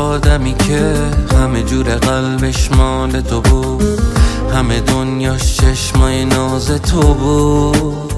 آدمی که همه جور قلبش مال تو بود، همه دنیاش چشمای ناز تو بود.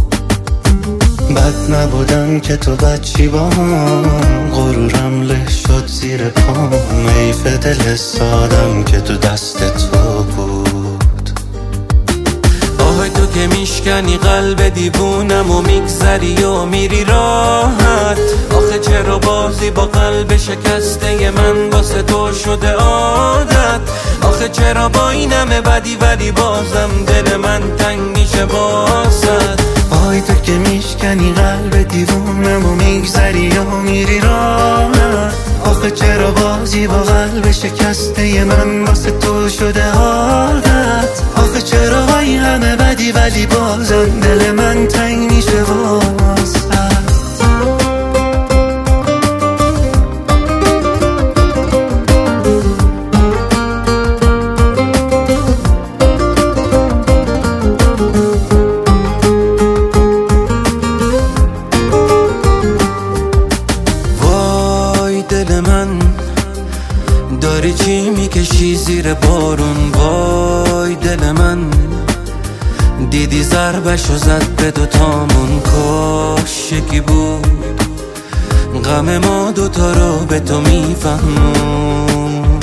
بد نبودم که تو بچی با هم، غرورم له شد زیر پام. حیف دل سادم که تو دست تو بود. آهای تو که میشکنی قلب دیوونم و میگذری و میری راحت. آخه چرا بازی با قلب شکسته من واسه تو شده عادت؟ آخه چرا با این همه بدی ولی بازم دل من تنگ میشه واسد؟ آهای تو که میشکنی قلب دیوونم و میگذری و میری راحت. آخه چرا بازی با قلب شکسته من واسه تو شده عادت؟ آخه چرا با این همه بدی ولی بازم دل من تنگ میشه واسد؟ دل من داری چی میکشی زیر بارون؟ وای دل من دیدی ضربشو زد به دوتامون، کاش یکی بود غم ما دوتا رو به تو میفهمون.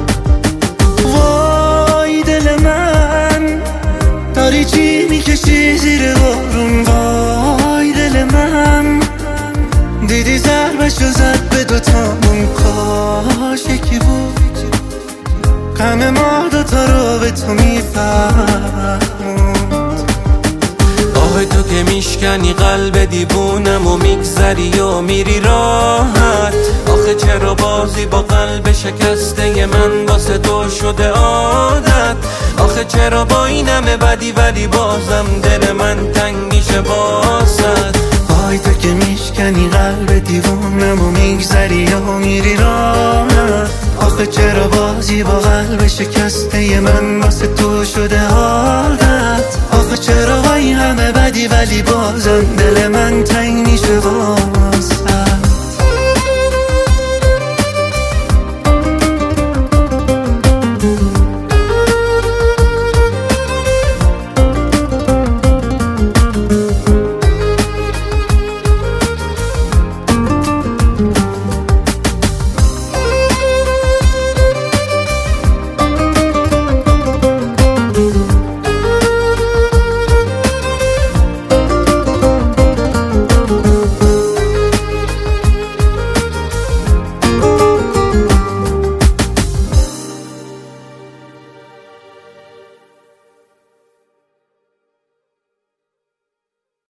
وای دل من داری چی میکشی زیر بارون؟ وای دل من دیدی ضربشو زد به دوتامون، کاش یکی بود غم ما دوتا رو به تو میفهموند. آهای تو که میشکنی قلب دیوونم و میگذری و میری راحت. آخه چرا بازی با قلب شکسته من واسه تو شده عادت؟ آخه چرا با این همه بدی ولی بازم دل من تنگ میشه واسد؟ آهای تو که میشکنی قلب دیوونم و میگذری و میری راحت. آخه چرا بازی با قلب شکسته من واسه تو شده عادت؟ آخه چرا با این همه بدی ولی بازم دل من تنگ میشه